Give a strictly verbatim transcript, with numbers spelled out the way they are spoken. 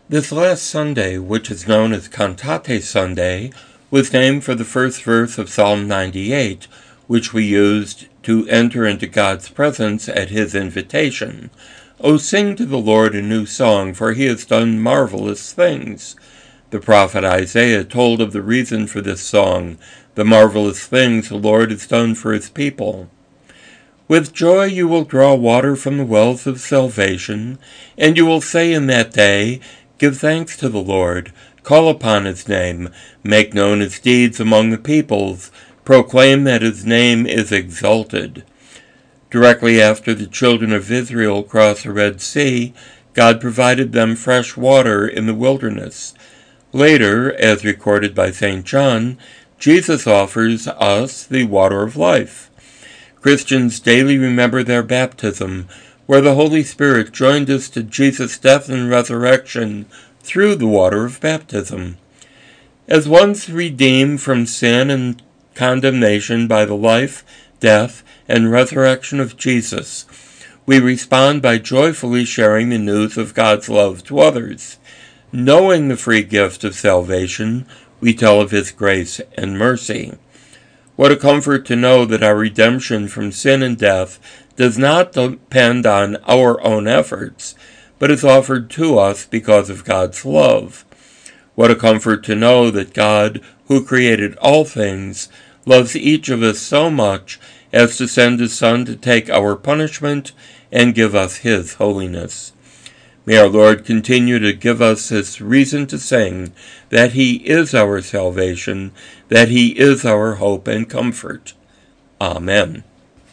This last Sunday, which is known as Cantate Sunday, was named for the first verse of Psalm ninety-eight, which we used to enter into God's presence at his invitation. O sing to the Lord a new song, for he has done marvelous things. The prophet Isaiah told of the reason for this song, the marvelous things the Lord has done for his people. With joy you will draw water from the wells of salvation, and you will say in that day, Give thanks to the Lord, call upon his name, make known his deeds among the peoples, proclaim that his name is exalted. Directly after the children of Israel crossed the Red Sea, God provided them fresh water in the wilderness. Later, as recorded by Saint John, Jesus offers us the water of life. Christians daily remember their baptism, where the Holy Spirit joined us to Jesus' death and resurrection through the water of baptism. As once redeemed from sin and condemnation by the life, death, and resurrection of Jesus, we respond by joyfully sharing the news of God's love to others. Knowing the free gift of salvation, we tell of his grace and mercy. What a comfort to know that our redemption from sin and death does not depend on our own efforts, but is offered to us because of God's love. What a comfort to know that God, who created all things, loves each of us so much as to send his Son to take our punishment and give us his holiness. May our Lord continue to give us this reason to sing that he is our salvation, that he is our hope and comfort. Amen.